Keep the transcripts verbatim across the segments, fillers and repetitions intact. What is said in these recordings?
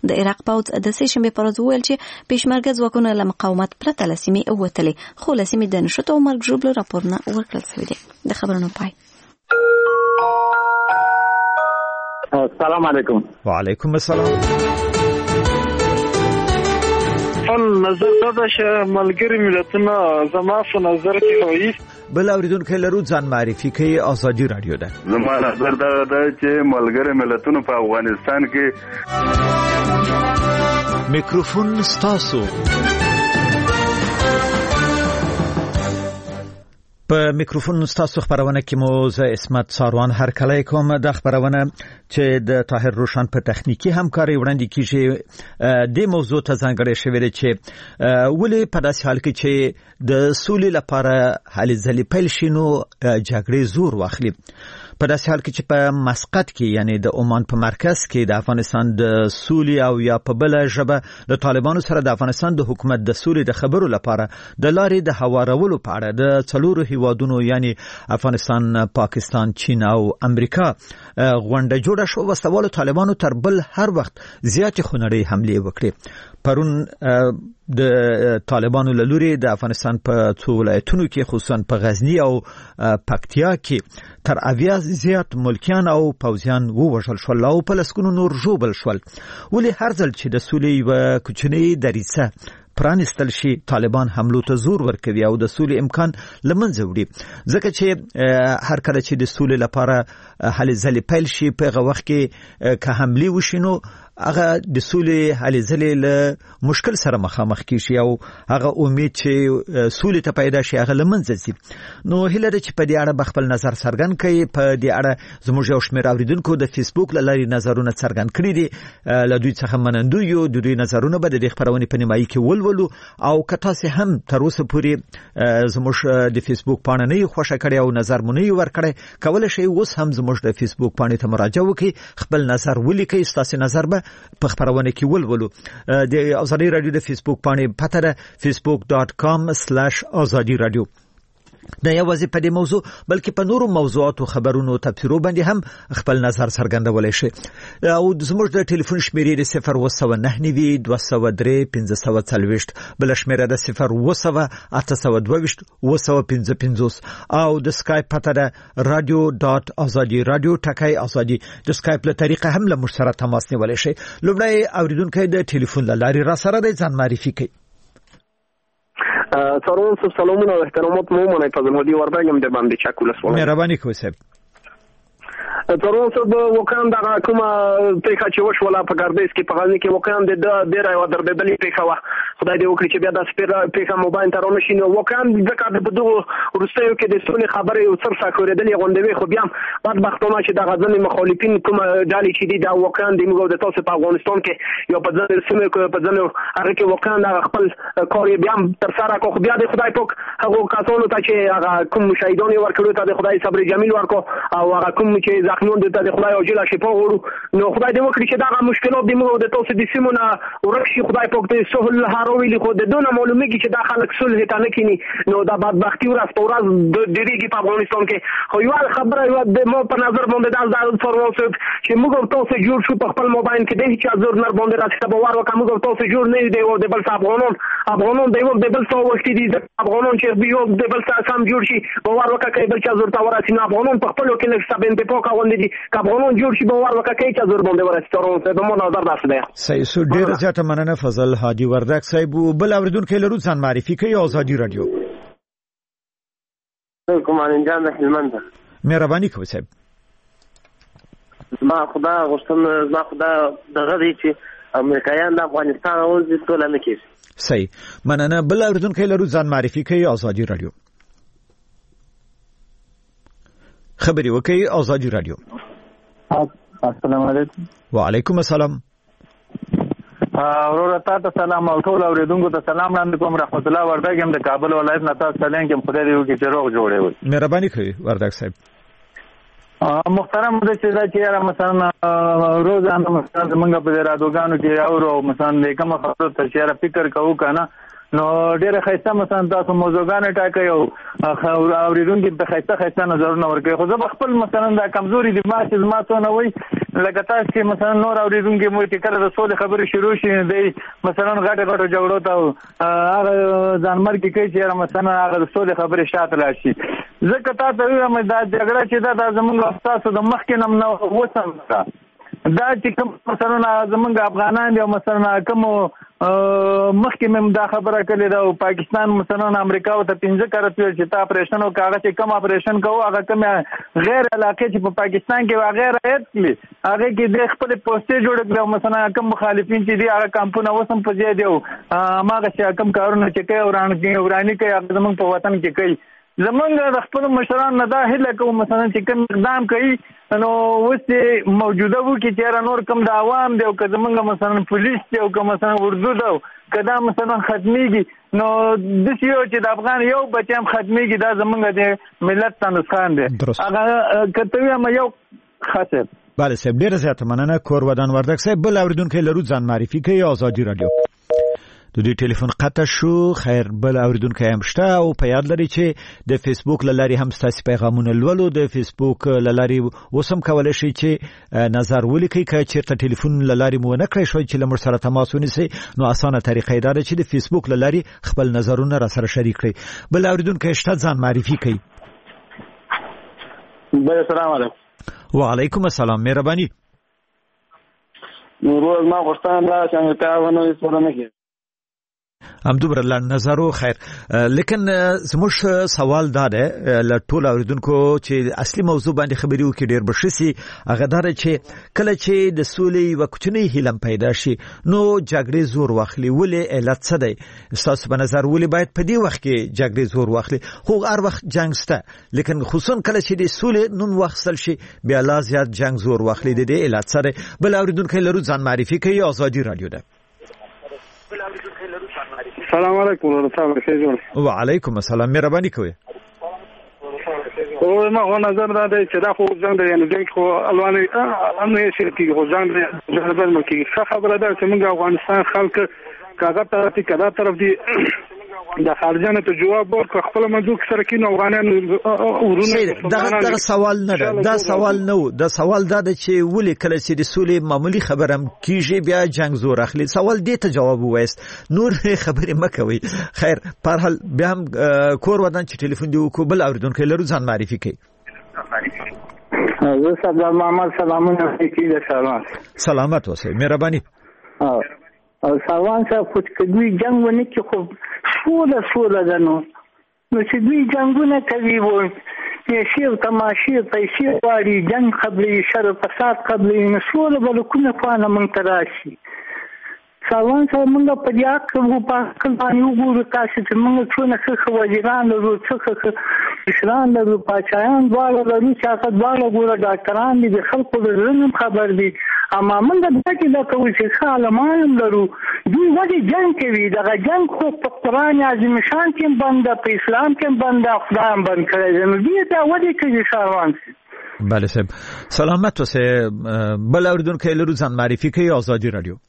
د عراق پوځ د سې شنبې پر ورځ وویل چې پېشمرګه ځواکونه له مقاومت پرته له سیمې ووتلې، خو له سیمې د نښتو او مرګ ژوبلو راپورونه ورکړل شوي دي. د خبرونو پای. السلام علیکم. وعلیکم السلام. خپل نظر دا چې ملګری ملتونه زما په نظر کې هوي بل اوریدونکو لرو ځان معرفي کوي. آزادي رادیو ده. زما نظر دا ده چې ملګری ملتونه په افغانستان کې میکروفون ستاسو. په میکروفون ستاسو خبرونه کې مو زه اسمت ساروان هر کله کوم. د خبرونه چې د طاهر روشن په تخنیکی همکاري وړاندې کیږي د موضوع ته ځانګړی شوی دی چې ولې په داسې حال کې چې د سولې لپاره هلې ځلې پیل شي نو جګړې زور واخلي. په داسې حال کې چې په مسقط کې یعنی د عمان په مرکز کې د افغانستان د سولې او یا په بل ژبه د طالبانو سره د افغانستان د حکومت د سولې د خبرو لپاره د لارې د هوارولو په اړه د څلورو هیوادونو یعنی افغانستان، پاکستان، چین او امریکا غونډه جوړه شو. وسوالو طالبانو تر بل هر وخت زیاتې خونړۍ حملې وکړې. پرون د طالبانو له لوري د افغانستان په څو ولایتونو کې خصوصا په غزنی او پکتیا کې تر اویا زیات ملکیان او پوځیان ووژل شول او په لسګونو نور ژوبل شول. ولې هر ځل چې د سولې یوه کوچنۍ دریڅه پرانستل شي طالبان حملو ته زور ورکوي او د سولې امکان لمنځه وړي. ځکه چې هر کله چې د سولې لپاره هلې ځلې پیل شي په هغه وخت کې که حملې وشي نو هغه د سولې هلې ځلې له مشکل سره مخامخ کیږي او هغه امید چې سولې ته پیدا شي هغه لمنځه ځي. نو هیله ده چې په دې اړه بخپل نظر څرګند کړي. په دې اړه زموږ یو شمېر اوریدونکو د فیسبوک له لارې نظرونه څرګند کړي دي. له دوی څخه منندوی یو. د دوی نظرونه به د دې خبرونې په نیمایي کې ولولو او که تاسو هم تر اوسه پورې زموږ د فیسبوک پاڼه نه خوښه کړی او نظر مو نه ورکړی، کولای شئ اوس هم زموږ د فیسبوک پاڼې ته مراجعه وکړئ، خپل نظر ولیکئ، ستاسو نظر به په خبرونه کې ولولو. د آزادي رادیو د فیسبوک پاڼې پته ده facebook dot com slash azadi radio. نه یوازې په دې موضوع بلکې په نورو موضوعاتو خبرونو تفسیرو باندې هم خپل نظر څرګندولای شي. او زموږ د ټلیفون شمیرې د صفر اووه سوه نهه نوي دوه سوه درې پنځه سوه څلوېښت، بل شمیره د صفر اووه سوه اته سوه دوه ویشت اووه سوه پنځه پنځوس او د سکایپ پته ده radio dot azadi radio ټکی ازادي. د سکایپ له طریقه هم له موږ سره تماس نیولای شي. لومړی اوریدونکو د ټلیفون له لارې را سره د ځان معرفي کوي. سلام صاحب، سلامونه او احترامات مو منئ. فضل هادي وردګم د باندې چک ولسوالۍ. مهرباني کوئ صاحب. ترون صاحب وکړم دا کومه پیښه چې وشوله په ګردیز کې په غزنی کې وکړم د ډېره یوه دربېدلې پیښه وه. خدای دې وکړي چې بیا داسې پیښه موبایل ته رانشي. نو وکړم ځکه په دغو وروستیو کې د سولې خبرې یو څه ساکورېدلې غوندې وې، خو بیا هم بدبختانه چې دغه ځینې مخالفین کومه ډلې چې دي دا وکړم د موږ د تاسو په افغانستان کې یا په ځینو سیمو کې په ځینو هغه کې وکړم دغه خپل کار یې بیا هم ترسره کړو. خو بیا د خدای پاک هغو کسانو ته چې هغه کوم شهیدان یې ورکړو ته د خدای صبر جمیل ورکړو او هغه کوم چې زخمیان دي ته د خدای عاجله شفا غواړو. نو خدای دې وکړي چې دغه مشکلات د موږ د تاسو د سیمو نه ورک شي. خدای پاک دې صلح هاروي خو د دونه معلومیږي چې دا خلک صلح ته نه کینی. نو دا بدبختی ورځ په ورځ ډېرېږي په افغانستان کې. خو یوه خبره یوه د ما په نظر باندې دا دا فروغ صاحب چې موږ تاسو جوړ شو په خپل موبایل کې د هیڅ زور نه باندې راځي ته باور وکړه. موږ تاسو جوړ نه دی او د بل افغانان افغانان دی او د بل څو وخت دي افغانان چې یو د بل سم جوړ شي باور وکړه کې بل چا زور ته ورسي. نه افغانان په خپل کې نه سبن په پاکه غوندې دي افغانان جوړ شي باور وکړه کې چا زور باندې ورسي. ترون صاحب مو نظر داسې دی. صحیح سو ډیر زیاته مننه فضل هادي وردک صاحب. بل اوریدونکو لرو ځان معرفي کوي. آزادي رادیو. کومانین جان د هلمند. مهرباني کوئ صاحب. ما خدا غوښتم ما خدا دغه دی چې امریکایان د افغانستان اوځي ټول نه کیږي. صحیح مننه. بل اوریدونکو لرو ځان معرفي کوي. آزادي رادیو. خبري وکي. آزادي رادیو. السلام علیکم. وعلیکم السلام. اورور تاسو سلام او ټول اوریدونکو ته سلام وړاندې کوم. رحمت الله وردګ هم د کابل ولایت نه تاسو سلام کوم. خدای دې وکړي چې روغ جوړې وي. مهرباني کوي وردګ صاحب. محترم د چې دا چې مثلا روزانه مثلا موږ په رادیوګانو کې اورو مثلا کوم خبرو ته چې فکر کوو کنه نو ډېر خیسته مثلا تاسو موضوعګانې ټاکئ او اوریدونکو ته خیسته خیسته نظرونه ورکوي. خو زه خپل مثلا دا کمزوري دماغ چې زما څونه وي لکه تاسو چې مثلا نور اورېدونکي مو چې کله د سولې خبرې شروع شي دی مثلا غټه غټه جګړو ته هغه ځانمرګي کوي چې مثلا هغه د سولې خبرې شاته لاړ شي. ځکه تا ته وایم دا جګړه چې دا زموږ تاسو د مخکې نه نه وسم دا چې کوم مثلا زموږ افغانان دي او مثلا کوم مخکې مې دا خبره کړې ده او پاکستان مثلا امریکا او ته پنځه کارت ویل چې تا اپریشن او کاغذ چې کوم اپریشن کوو هغه کوم غیر علاقې چې په پاکستان کې هغه رایت کړي هغه کې د خپل پوسټې جوړ کړو مثلا کوم مخالفین چې دي هغه کمپونه وسم په ځای دی او هغه چې کوم کارونه چې کوي وران کې ورانی کوي هغه زموږ په وطن کې کوي. زمونږ د خپل مشران نه دا هیله کوم مثلا چې کوم اقدام کوي نو اوس موجوده وو کې چې نور کوم د عوام دی او که زمونږ مثلا پولیس دی او که مثلا اردو دی که دا مثلا ختمیږي نو داسې یو چې د افغان یو بچی هم ختمیږي دا زمونږ د ملت ته نقصان دی. هغه که ته وایم یو خاصه بله صاحب ډېره زیاته مننه. کور ودان وردګ صاحب بل اورېدونکی لرو ځان معرفي کوي آزادي رادیو. د دې ټلیفون قطع شو. خیر بل اوریدونکي هم شته او په یاد لري چې د فیسبوک لاري هم ستاسو پیغامونه لولو. د فیسبوک لاري وسم کولای شي چې نظر ولیکي که چیرته ټلیفون لاري مو نه کړی شوی چې لمر سره تماس ونیسي نو اسانه طریقه دا ده چې د فیسبوک لاري خپل نظرونه را سره شریک کړئ. بل اوریدونکي شته ځان معرفي کوي. بل السلام علیکم. وعلیکم السلام. مهرباني. نو روز ما غوښتنه دا چې امریکا ونه سره نه هم دومره لنډ نظر و. خیر لیکن زموږ سوال دا دی له ټولو اوریدونکو چې اصلي موضوع باندې خبرې وکړي ډېر به ښه سي. هغه دا دی چې کله چې د سولې یوه کوچنۍ هیله پیدا شي نو جګړې زور واخلي. ولې علت څه دی ستاسو په نظر؟ ولې باید په دې وخت کې جګړې زور واخلي؟ خو هر وخت جنګ شته لیکن خصوصا کله چې د سولې نوم واخیستل شي بیا لا زیات جنګ زور واخلي. د دې علت څه دی؟ بل اوریدونکی لرو ځان معرفي کوي. آزادي رادیو ده. السلام علیکم ورحمۃ اللہ وبرکاتہ. وعلیکم السلام. مهرباني کوي. او ما غو نظر دا دی چې دا خو ځان دی یعنی دغه خو الوانه الوانه یې شرکي خو ځان دی د بل ملکی خبره ده چې موږ افغانستان خلک کاغه طرف دي کدا طرف دي د خارجانه ته جواب ورکړ خپل منځو سره کې نو افغانان ورونه دا دا سوال نه ده. دا سوال نه و. دا سوال دا ده چې ولې کله چې د سولې معمولی خبره کیږي بیا جنگ زور اخلي؟ سوال دې ته جواب وایست نور خبرې مکوي. خیر په هر حال بیا هم کور ودان چې ټلیفون دی وکړو. بل اوریدونکو لرو ځان معرفي کوي. زه صدر محمد سلامونه کوي د شاروان. سلامت اوسئ. مهرباني. او ساوان صاحب خو چې دوی جنگ ونه کې خو سوله سوله ده نو نو چې دوی جنگونه کوي وو پیسې او تماشې پیسې غواړي جنگ قبلې شر فساد قبلې نو سوله به له کومه خوا نه موږ ته راشي. ساوان صاحب موږ په دې حق وو په خپل باندې وګورو تاسو چې موږ څونه ښه وزیران لرو څه ښه مشران لرو پاچایان دواړه لرو سیاست دواړه ګوره ډاکټران دي د خلکو د زړه خبر دي اما موږ دا چې دا کوي چې عالمان لرو دوی ولې جنگ کوي؟ دغه جنگ خو په قرآن عظیم شان کې بنده په اسلام کې بنده خدای هم بند کړی دی نو دوی دا ولې کوي شاروان؟ بله صاحب سلامت اوسئ. بل اوریدونکی لرو ځان معرفي کوي. آزادي رادیو.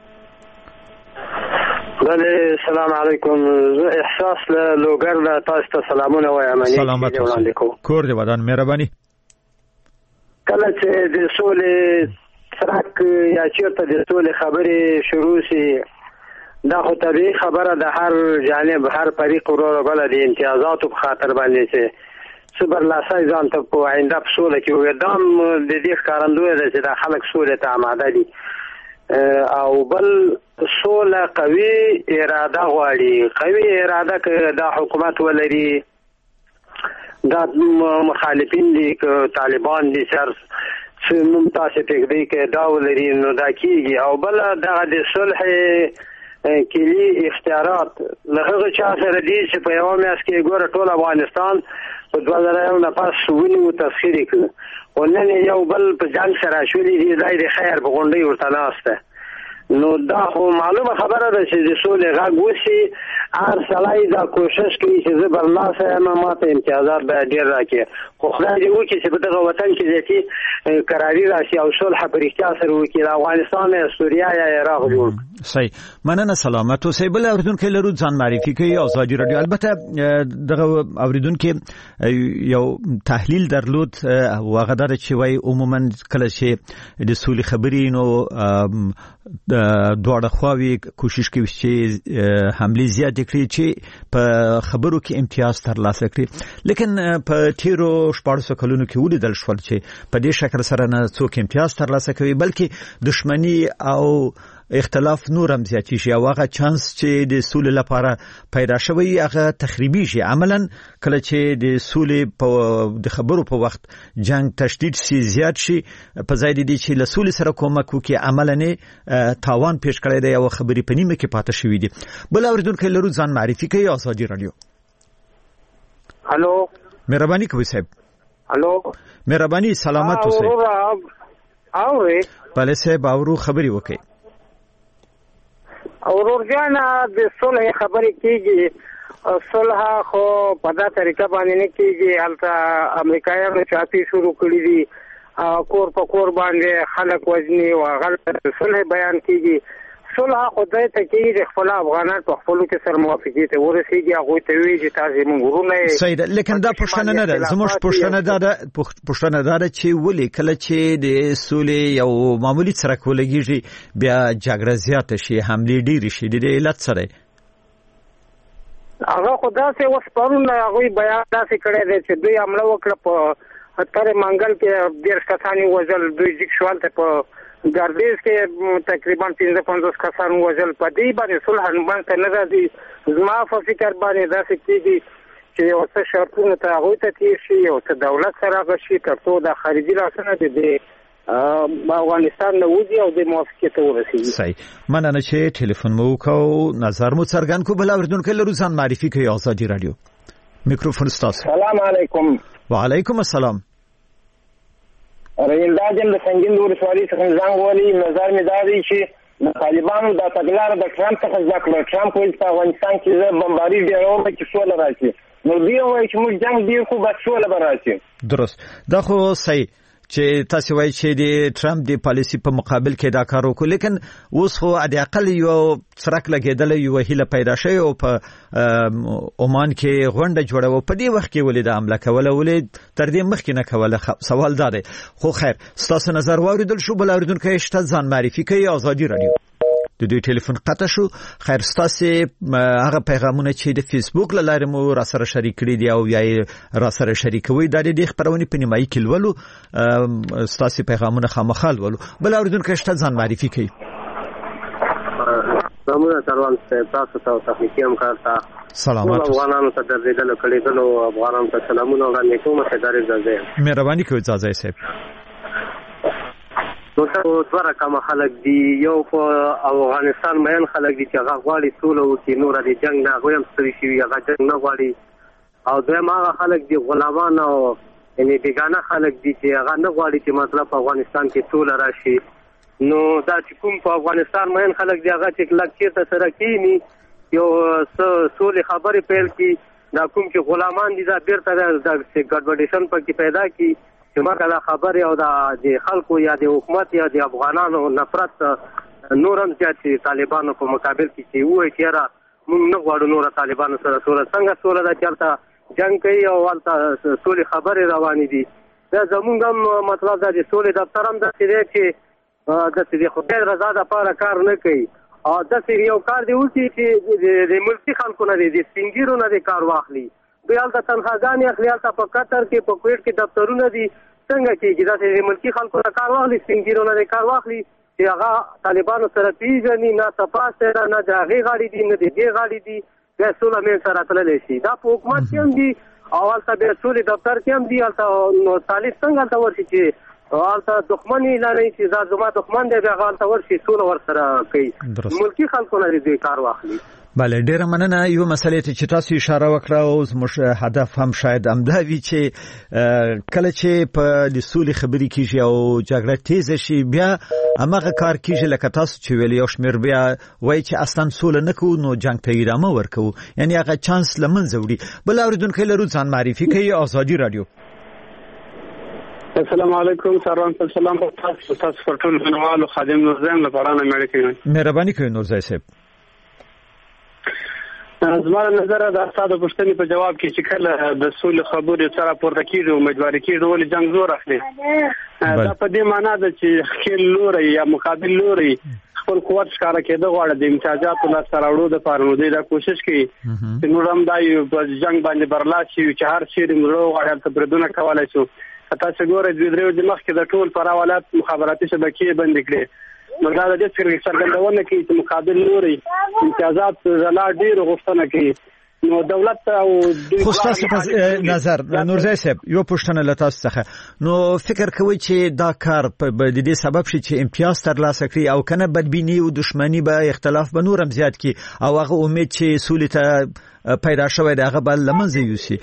بله السلام علیکم. زه احساس له لوګر له تاسو ته سلامونه وایم. سلامت اوسئ. کور دې ودان. مهرباني. کله چې د سولې سرک یا چیرته د سولې خبرې شروع شي دا خو طبیعي خبره د هر جانب هر فریق ورو بل د امتیازاتو په خاطر باندې چې څه برلاسي ځان ته په آینده په سوله کې وګدام د دې ښکارندوی ده چې د خلک سولې ته آماده دي او بل سوله قوي اراده غواړي. قوي اراده که دا حکومت ولري دا مخالفین دي که طالبان دي سر چې نوم تاسو ته دې کې دا ولري نو دا کیږي. او بل دا د صلح کلی اختیارات لغه چا سره دي چې په یو میاس کې ګوره ټول افغانستان په دوه زره یو نه پاس ونیو تفسیر کړ او نن یو بل په ځان سره شولې دي دای د خیر په غونډې ورته ناشته نو دا خو معلومه خبره ده چې د سولې غږ وشي هر سړی دا کوشش کوي چې زه برلاسه یم ماته امتیازات به ډېر راکړي خو خدای دې وکړي چې په دغه وطن کې ذاتي کراري راشي او صلح په رښتیا سره وکړي د افغانستان یا سوریه یا عراق جوړ. صحیح مننه سلامت اوسئ. بل اوریدونکو لرو ځان معرفي کوي ازادي رادیو. البته دغه اوریدونکو یو تحلیل درلود واغه در چې وای عموما کله چې د سولې خبرې نو دواړه خواوې کوشش کوي چې حمله زیات کړي چې په خبرو کې امتیاز ترلاسه کړي، لیکن په تیرو شپږ کلونو کې ولیدل شو چې په دې شکل سره نه څوک امتیاز ترلاسه کوي بلکې دښمنی او اختلاف نور هم زیاتیږي او هغه چانس چې د سولې لپاره پیدا شوی هغه تخریبیږي. عملاً کله چې د سولې په د خبرو په وخت جنگ تشدید شي زیات شي په ځای د دې چې له سولې سره کومک وکړي عملاً تاوان پیښ کړی دی او خبرې په نیمه کې پاتې شوې دي. بل اوریدونکو لرو ځان معرفي کوي ازادي رادیو. الو مهرباني کوئ صاحب. الو مهرباني سلامت اوسئ. اورئ بله صاحب اورو خبري وکړئ. اورور جانا د صلح خبرې کیږي، صلح خو په دا طریقه باندې نه کیږي. البته امریکایانو چاپی شروع کړی دي، کور په کور باندې خلک وژني او غلط صلح بیان کیږي. صلح خدای ته کیږي د خپل افغانان په خپل کې سره موافقه ته ورسیږي، هغه ته وی چې تاسو موږ ورونه صحیح ده. لیکن دا پښتنه نه ده، زموږ پښتنه ده پښتنه ده چې ولې کله چې د سولې یو معمولی سره کولګيږي بیا جګړه زیات شي، حمله ډیر شي، د علت سره هغه خدای سه اوس پرونه هغه بیان داسې کړی دی چې دوی حمله وکړه په تر منګل کې ډیر کسانی وژل، دوی ځک شوال ته په ګردیز کې تقریبا پنځه پنځوس کسان وژل. په دې باندې صلح باندې نه راځي. زما په فکر باندې داسې کېږي چې یو څه شرطونه ته هغوی ته تیر شي، یو څه دولت سره غشي تر څو د خارجي لاسونه د افغانستان نه وځي او د موافقې ته ورسېږي. صحیح مننه چې ټلیفون مو وکړو، نظر مو څرګند کړو. بل اوریدونکو لرو ځان معرفي کوي ازادي رادیو. میکروفون ستاسو. سلام علیکم. وعلیکم السلام. رئیل داجم د سنگین د ولسوالۍ څخه زنګ ولی نظر مې دا دی چې د طالبانو د تګلارې د ټرمپ څخه ځکه کړ. ټرمپ وایي په افغانستان کې زه بمباري ډیروم چې سوله راشي، نو دوی وایي چې موږ جنگ ډیر خو بس سوله به راشي. درست دا خو صحیح چې تاسو وایي چې د ټرمپ د پالیسی په مقابل کې دا کار وکړي، لیکن اوس خو د اقل یو څرک لګیدل یو هیله پیدا شوی او په عمان کې غونډه جوړه و. په دې وخت کې ولې د عمله کوله ولې تر دې مخکې نه کوله؟ سوال دا دی. خو خیر ستاسو نظر واوریدل شو. بل اوریدونکو شته ځان معرفي کوي ازادي رادیو. د دوی ټلیفون قطع شو. خیر ستاسو هغه پیغامونه چې د فیسبوک له لارې مو را سره شریک کړي دي او یا را سره شریکوي د دې خبرونه په نیمایي کې ولولو. ستاسو پیغامونه خامخال ولولو. بل اوریدونکو شته ځان معرفي کوي. سلامونه تروان تاسو ته تخنیکی همکار ته سلامات افغانانو ته درېدل کړي دلو افغانانو ته سلامونه وړاندې کوم. ته داري ځای مهرباني کوئ ځای صاحب. نو څو دوه کوم خلک دي، یو په افغانستان مېن خلک دي چې هغه غواړي سوله وکړي، نور د جنگ نه غویم ستړي شي، هغه جنگ نه غواړي. او دویم هغه خلک دي غلامان او یعنی بیگانه خلک دي چې هغه نه غواړي چې مطلب په افغانستان کې سوله راشي. نو دا چې کوم په افغانستان مېن خلک دي هغه چې کلک چیرته سره کېني یو سولې خبرې پیل کړي، دا کوم چې غلامان دي دا بیرته د ګډوډیشن پکې پیدا کړي چې مګر دا خبرې او د خلکو یا د حکومت یا د افغانانو نفرت نورم چې طالبانو په مقابل کې چې وایي چې را موږ نه غواړو نور طالبانو سره سوله. څنګه سوله دا چلته جنگ کوي او ولته سولې خبرې روانې دي. دا زمونږ هم مطلب دا د سولې دفتر هم داسې دی چې داسې د خدای رضا دپاره کار نه کوي، او داسې یو کار دی وکړي چې د ملکي خلکو نه دی، د سپین ږیرو نه دی کار واخلي. دوی هلته تنخواګانې اخلي، هلته په قطر کې په کویټ کې دفترونه دي. څنګه کېږي داسې د ملکي خلکو نه کار واخلي، سپین ږیرو نه دی کار واخلي چې هغه طالبانو سره پیژني، نه تپاس سره نه د هغې غاړې دي نه د دې غاړې دي، بیا سوله منځ سره تللی شي. دا په حکومت کې هم دي او هلته بیا سولې دفتر کې هم دي. هلته نو طالب څنګه هلته ورشي چې هلته دښمن یې اعلانوي چې دا زما دښمن دی، بیا هلته ورشي سوله ورسره کوي. ملکي خلکو نه دی کار واخلي. بله ډیره مننه. یو مسلې ته چې تاسو اشاره وکړه او زموږ هدف هم شاید همدا وي چې کله چې په د سولې خبرې کیږي او جګړه تیزه شي بیا هماغه کار کیږي لکه تاسو چې ویل یو شمېر بیا وایي چې اصلا سوله نه کوو نو جنګ ته ادامه ورکوو، یعنی هغه چانس له منځه وړي. بل اوریدونکی لرو ځان معرفي کوي ازادي رادیو. السلام علیکم سلام سلام تاسو تاسو پر ټول منوالو خادم نورزان لپاره نه مړ کړئ. مهرباني کوئ نورزای صاحب. زموږ نظر د استاد پښتني په جواب کې چې کله د سولې خبرې سره پورته کیږي او امیدواري کیږي ولې جنگ زور اخلي دا په دې معنی ده چې خپل لوري یا مقابل لوري خپل قوت ښکارا کېده غواړي د امتیازاتو لا سره وړو د پاره نو دا کوشش کوي چې نور هم دا یو جنگ باندې برلاسي چې هر شي موږ غواړو ته پردونه کولای شو. تاسو ګورئ د درې د مخ کې د ټول پراولات مخابراتي شبکې بند کړي نو دا د دې څرګندونه کوي چې مقابل لوري امتیازات زلا ډیر غوښتنه کوي نو دولت او خو تاسو په نظر نورزای صاحب یو پوښتنه لته څخه نو فکر کوي چې دا کار په دې سبب شي چې امتیاز ترلاسه کړي او کنه بدبینی او دښمنی به اختلاف به نورم زیات کی او هغه امید چې سولې ته پیدا شوی دا هغه بل لمنځه یوسي.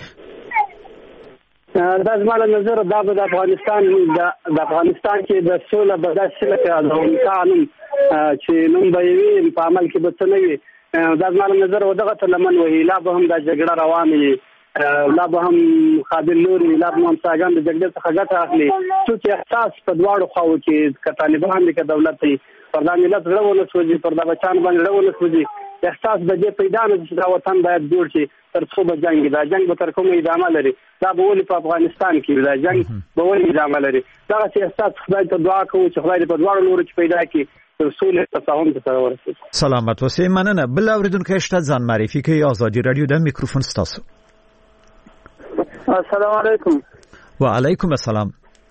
دا زموږ نظر دا د افغانستان د افغانستان کې د سوله به داسې لکه د قانون چې نوم به وي په عمل کې به څه نه وي دا زموږ نظر ودغه ته لمن وهي لا به هم دا جګړه روانه وي لا به هم مقابل لوري لا به هم ساګان د جګړې څخه ګټه اخلي چې احساس په دواړو خواو کې که طالبان دي که دولت دی پر دا ملت زړه ونه سوځي پر دا بچان باندې زړه ونه سوځي احساس د دې پیدا نه چې دا وطن باید جوړ شي تر څو به جنگ دا جنگ به تر کومه ادامه لري دا به ولې په افغانستان کې دا جنگ به ولې ادامه لري دا چې احساس خدای ته دعا کوو چې خدای دې په دواړو لورو کې پیدا کړي تر څو له تفاهم سره ورسېږي. سلامت اوسئ. مننه. بل اوریدونکو شته ځان معرفي کوي. آزادي رادیو د میکروفون ستاسو. السلام علیکم. وعلیکم السلام.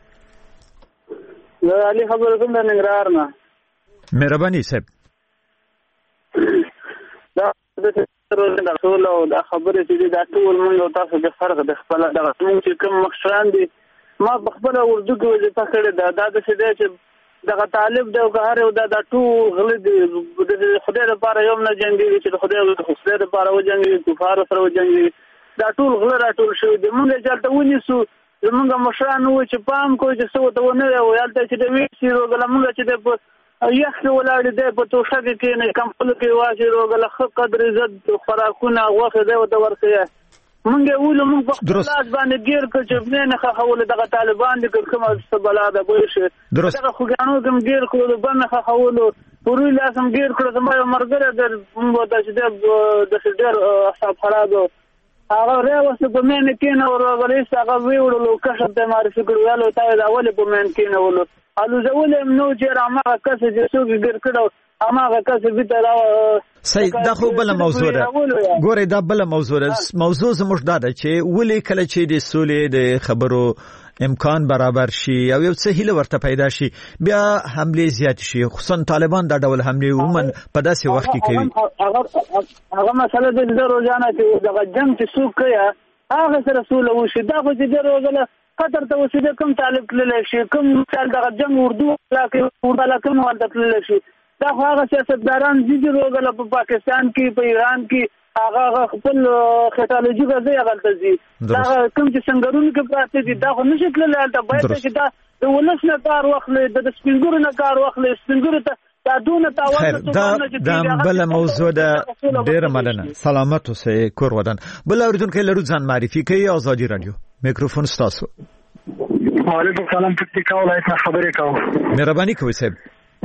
زه علي خبرې کوم د ننګرهار نه. مهرباني صاحب. دا د ټول او د خبرې چې دا ټول موږ تاسو د فرق د خپل د موږ چې کوم مخشران دي ما خپل اردو کې وظیفه کړې ده دا د څه چې دغه طالب د هر یو د ټول غل دي د خدای لپاره یو نه جنگي چې خدای د خدای لپاره و جنگي کفار سره و جنگي دا ټول غل را ټول شوی دي موږ چلته ونیسو موږ مشران و چې پام کوی چې څه وته ونه وي یالته چې د ویسي روغله موږ چې د یخ ولاړ دی په توشه کې نه کمپل کې واجی روغله خ قدر عزت خوراکونه غوښه دی او د ورته مونږ ولو مونږ په خلاص باندې ګیر کړ چې نه خول دغه طالبان دي کومه استبلا ده بوشه دغه خوګانو کوم ګیر کړو باندې خولو پوری لازم ګیر کړو زما مرګره د مونږ د چې د ډېر اصحاب خرابو هغه راوسته په مینه کې نه ورغلی هغه ویوړلو کښه د معرفي کړو یالو تا دا ولې په مینه کې نه ولو الو زولم نو چې رامه کس چې څوک ګر کړو اماغه کس به تر سید دا خو بل موضوع ده ګوره دا بل موضوع ده موضوع زموږ دا ده چې ولې کله چې د سولې د خبرو امکان برابر شي او یو څه هیله ورته پیدا شي بیا حمله زیات شي خصوصا طالبان دا ډول حمله ومن په داسې وخت کې کوي هغه مسله د روزانه چې د جنگ چې څوک کوي هغه سره سولې وشي دا خو چې روزانه قطر ته وسیده کوم طالب تللی شي کوم مثال دغه جنگ اردو علاقې اردو علاقې مو ورته تللی شي دا خو هغه سیاستداران دي چې روغله په پاکستان کې په ایران کې هغه خپل خټالوجي غځي هغه ته دي دا کوم چې څنګهرون کې پراته دي دا خو نشي تللی هلته باید چې دا د ولس نه کار واخلي د سپینګورو نه کار واخلي سپینګورو ته دا دونه تاوان دا دا بل موضوع ده ډیر مننه. سلامت اوسئ کور ودان. بل اوریدونکو لرو ځان معرفي کوي. آزادي رادیو میکروفون ستاسو. وعلیکم سلام پکتیکا ولایت نه خبرې کوم. مهرباني کوئ صاحب.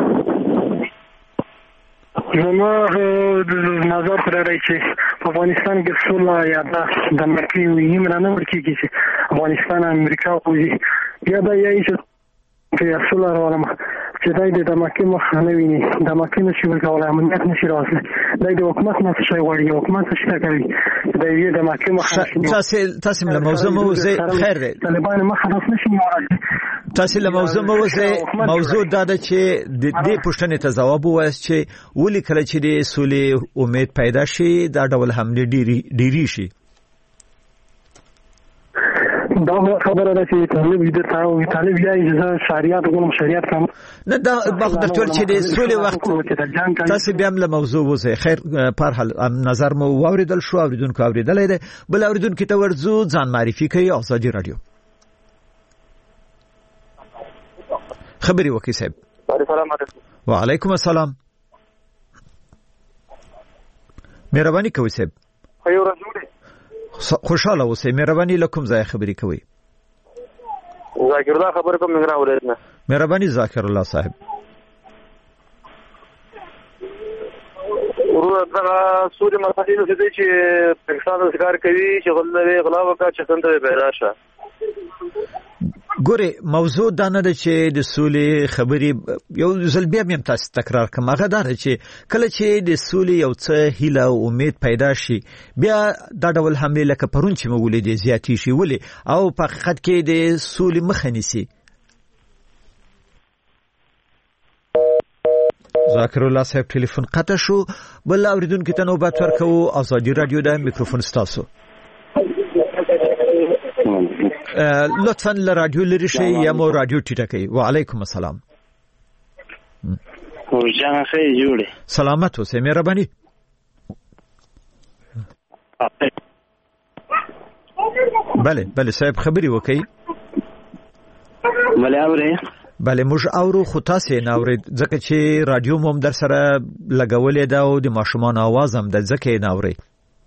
زما نظر خو لري چې په افغانستان کې سوله یا د مکې وي نه نه ورکیږي چې افغانستان امریکا کوي یا دا یې چې سوله راولم چې دای د مکې مخ نه ویني د مکې نشي ورکول امنیت نشي راځي دای د حکومت نه څه شي غواړي حکومت څه کوي دای د مکې مخ تاسو تاسو له موضوع موضوع خیر دی طالبان مخ هدف نشي نیولای تاسو له موضوع موضوع موضوع دا ده چې د دې پوښتنې ته ځواب وایي چې ولې کله چې د سولې امید پیدا شي دا ډول حمله ډیری ډیری شي دا خبره ده چې طالب دې تاو طالب یې چې شریعت کوم شریعت کوم نه دا وخت د ټول چې د سولې وخت تاسو بیا هم له موضوع وځي خیر پر حال نظر مو واوریدل شو اوریدونکو اوریدل دی بل اوریدونکو ته ورزو ځان معرفي کوي. آزادي رادیو خبري وکي صاحب. السلام علیکم. وعلیکم السلام. مهرباني کوي صاحب. خیر رسول خوشاله اوسئ. مهرباني لکم ځای خبري کوي. او ذاکر الله خبر کوم نګرا ولایت نه. مهرباني ذاکر الله صاحب. ورو دا سوري مسائل دي چې پاکستان ذکر کوي چې غلې غلا وکړه چې څنګه پیدا شه. ګوره موضوع دا نه ده چې د سولې خبرې یو ځل بیا هم تاسو تکرار کوم. هغه دا چې کله چې د سولې یو څه هیله او امید پیدا شي بیا دا ډول حمله لکه پرون چې مولې دي زیاتی شي ولې او په حقیقت کې د سولې مخه نیسي. ذاکر الله صاحب ټلیفون قطع شو. بل اوریدونکو ته نوبت ورکوو. ازادي رادیو د میکروفون ستاسو. لطفاً لرادیو لري شي یا مو رادیو ټیټه کوي. وعلیکم السلام. ورجان خیر جوړه. سلامت اوسئ مهرباني. بله بله صاحب خبري وکي. بله اوره. بله موږ اورو خو تاسو نه اورید ځکه چې رادیو مو در سره لګولې دا او د ماشومان आवाज هم د ځکه نه اوري.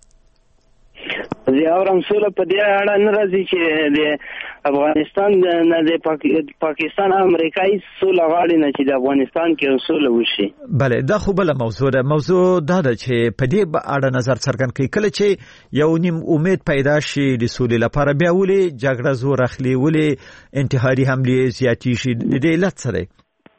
زه اورم سوله په دې اړه نه راځي چې د افغانستان نه د پاکستان امریکایي سوله غواړي نه چې د افغانستان کې سوله وشي. بله دا خو بل موضوع ده. موضوع دا ده چې په دې اړه نظر څرګند کړي کله چې یو نیم امید پیدا شي د سولې لپاره بیا ولې جګړه زور اخلي ولې انتحاري حمله زیاتی شي د دې علت څه دی؟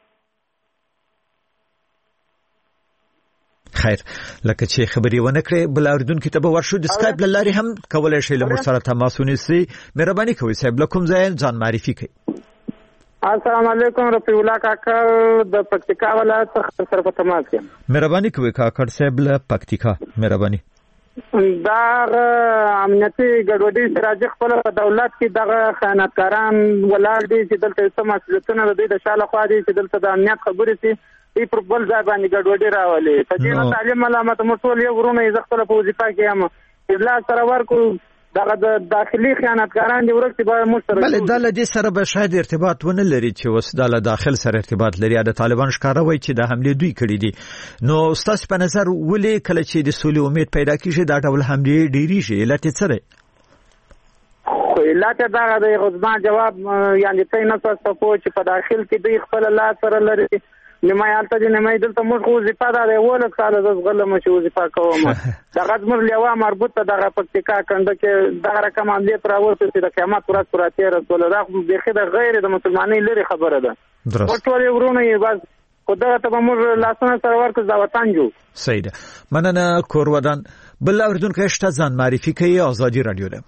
خیر لکه چې خبري ونه کړې بل اوریدونکو ته به ورشو. د سکایپ لاري هم کولای شئ له موږ سره تماس ونیسئ. مهرباني کوئ صاحب له کوم ځای ځان معرفي کړئ. السلام علیکم رفیع الله کاکړ د پکتیکا ولایت څخه سره په تماس یم. مهرباني کوئ کاکړ صاحب له پکتیکا. مهرباني. دا امنیتي ګډوډي سراج خپل په دولت کې دغه خیانتکاران ولاړ دي چې دلته سم مسؤلیتونه د دې د شاله خوا دي چې دلته د امنیت خبرې سي ای پر بل ځای باندې ګډوډي راولي. په دې نه تعلیم علامت مرټول یو ورونه یې خپل په وظیفه کې هم اجلاس سره ورکو دغه د داخلي خیانتکاران دی ورکه به موږ سره بل د لدې سره به شاید ارتباط ونه لري چې وس د داخل سره ارتباط لري. د طالبان ښکارا وایي چې د حمله دوی کړې دي. نو استاد په نظر ولې کله چې د سولې امید پیدا کیږي دا ډول حمله ډیری شي علت څه دی؟ خو علت دا د غزما جواب یعنی څه نه څه په چې په داخل کې دوی خپل لا سره لري نیمه یالته دي نیمه دلته موږ خو وظیفه دا دی ولک ساده د غلم چې وظیفه کوم دغه زمر لیوا مربوطه دغه پکتیکا کنده کې دغه رقم عملیات راوړته چې د قیامت ورځ پراته رسول الله خو بخې د غیر د مسلمانۍ لري خبره ده. ټول ورونه یې بس خدای ته موږ لاسونه سره ورکړ دا وطن جو. صحیح ده. مننه کور ودان. بل اوریدونکو شته ځان معرفي کوي. ازادي رادیو ده.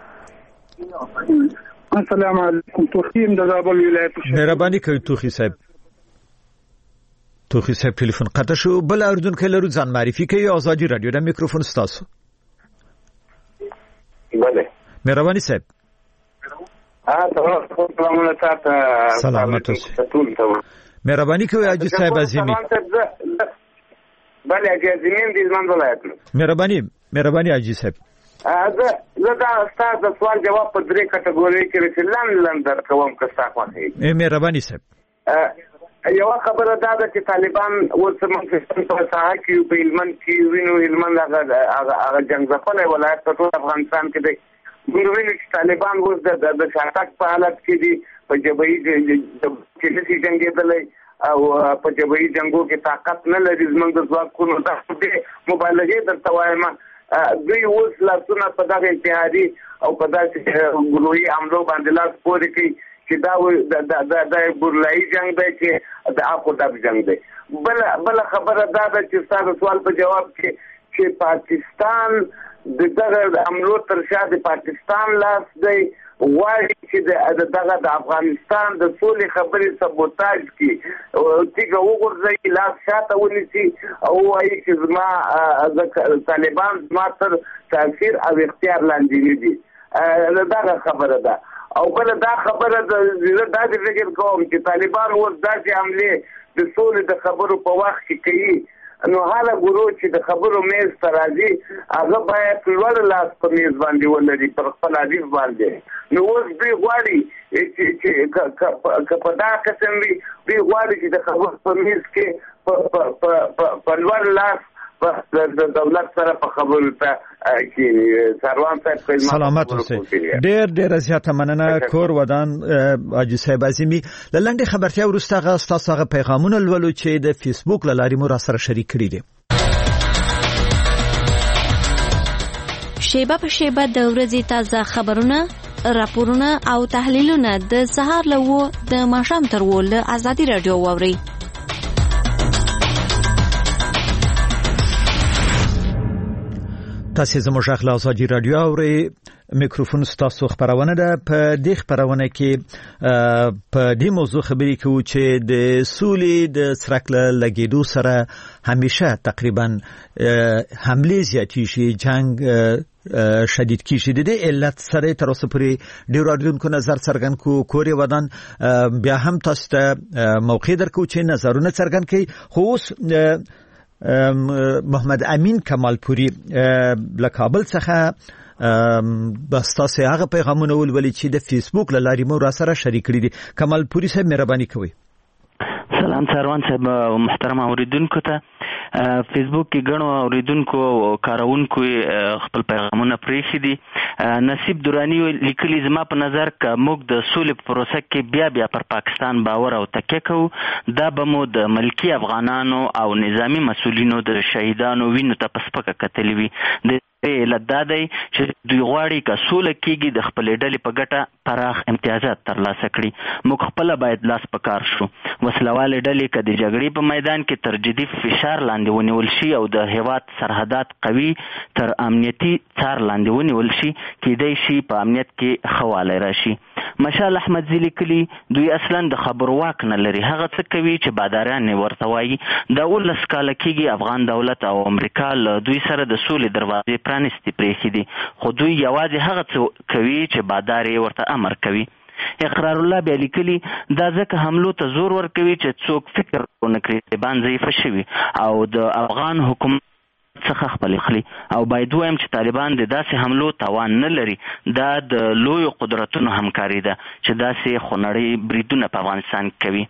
السلام علیکم. توخیم د زابل ولایت. مهرباني کوي توخی صاحب. توخی صاحب ټلیفون قطع شو. بل اوریدونکو لرو ځان معرفي کوي. ازادي رادیو د میکروفون ستاسو. بله مهرباني صاحب. سلامت اوسئ. مهرباني کوي حاجی صاحب عظیمی. بله حاجی عظیمی د زمن ولایت. مهرباني مهرباني حاجی صاحب. زه زه دا ستاسو د سوال جواب په درې کټګوري کې چې لاندې لاندې کوم که تاسو خوښي. مهرباني صاحب. یو خبره دا ده چې طالبان ورته منځ په ساحه کې په هلمند کې وینو هلمند هغه هغه جنگ ځپلی ولایت په ټول افغانستان کې دی. موږ وینو چې طالبان اوس د شاتګ په حالت کې دي. په جبهي کې نشي جنګېدلی او په جبهي جنګو کې طاقت نه لري زموږ د ځواکونو. دا دې مبالغې درته وایم دوی اوس لاسونه په دغه انتحاري او په داسې ګروهي حملو باندې لاس پورې کوي چې دا د بورلایي جنګ دی چې د اخو ډب جنګ دی. بل خبره دا ده چې ستاسو سوال په جواب کې چې پاکستان د دغه حملو تر شا د پاکستان لاس دی غواړي چې دغه د افغانستان د سولې خبرې سبوتاژ کړي تیږه وغورځوي لاس شاته ونیسي او وایي چې زما طالبان زما تر تاثیر او اختیار لاندې نه دي. دغه خبره ده. او بل دا خبره ده زه دا د فکر کوم چې طالبان اوس داسې حملې د سولې د خبرو په وخت کې کوي نو حاله ګورو چې د خبرو میز ته راځي هغه باید لوړ لاس په میز باندې ولري پر خپل حدیث باندې. نو اوس دوی غواړي چې که په دا قسم وي دوی غواړي چې د خبرو په میز کې په لوړ لاس بس د دولت سره په خبرو ته کې سروان صاحب سلامت اوسئ. ډېر ډېر زیاته مننه کور ودان حاجي صاحب عظیمي. لنډه خبرتیا وروسته غا تاسو هغه پیغامونه لولو چې د فیسبوک لاري مو را سره شریک کړي دي. شیبه په شیبه د ورځې تازه خبرونه، راپورونه او تحلیلونه د سهار له و د ماښام تر و له ازادي رادیو واوري. تاسو زموږ غږ له ازادي رادیو اورئ. میکروفون ستاسو خبرونه ده. په دې خبرونه کې په دې موضوع خبرې کوو چې د سولې د سرک له لګېدو سره همیشه تقریبا حمله زیاتی شي، جنگ شدید کیږي. د دې علت سره تر اوسه پورې ډېر اړوندونکو نظر څرګند کو کوري ودان بیا هم تاسو ته موقع درکو چې نظرونه څرګند کړي. خو اوس محمد امین کمالپوري له کابل څخه بس تاسو هغه پیغامونه ولولئ چې د فیسبوک له لارې مو را سره شریک کړي دي. کمالپوري صاحب مهرباني کوئ. سلام سروان صاحب، محترم اوریدونکو ته فیسبوک کې ګڼو اوریدونکو او کارونکو خپل پیغامونه پریښي دي. نصیب دورانی لیکلي زما په نظر که موږ د سولې په پروسه کې بیا بیا پر پاکستان باور او تکیه کوو، دا به مو د ملکی افغانانو او نظامی مسؤلینو د شهیدانو وینو ته په سپکه کتلې وي. د علت دا دی چې دوی غواړي که سوله کېږي د خپلې ډلې په ګټه پراخ امتیازات ترلاسه کړي. موږ خپله باید لاس په کار شو. وسلوالې ډلې که د جګړې په میدان کې تر جدي فشار لاندې ونیول شي او د هېواد سرحدات قوي تر امنیتي څار لاندې ونیول شي، کېدای شي په امنیت کې ښه والی راشي. مشال احمدزي لیکلي دوی اصلا د خبرو واک نه لري، هغه څه کوي چې باداریان یې ورته وایي. دا اوولس کاله کېږي افغان دولت او امریکا له دوی سره د سولې دروازې پرانستې پرېښي دي، خو دوی یوازې هغه څه کوي چې بادار یې ورته امر کوي. اقرار الله بیا لیکلي دا ځکه حملو ته زور ورکوي چې څوک فکر ونه کړي طالبان ضعیفه شوي او د افغان حکومت څخه خپل خلی او باید وایم چې طالبان د داسې حملو توان نه لري. دا د لوی قدرتونو همکاري ده چې داسې خونړۍ بریدونه په افغانستان کوي.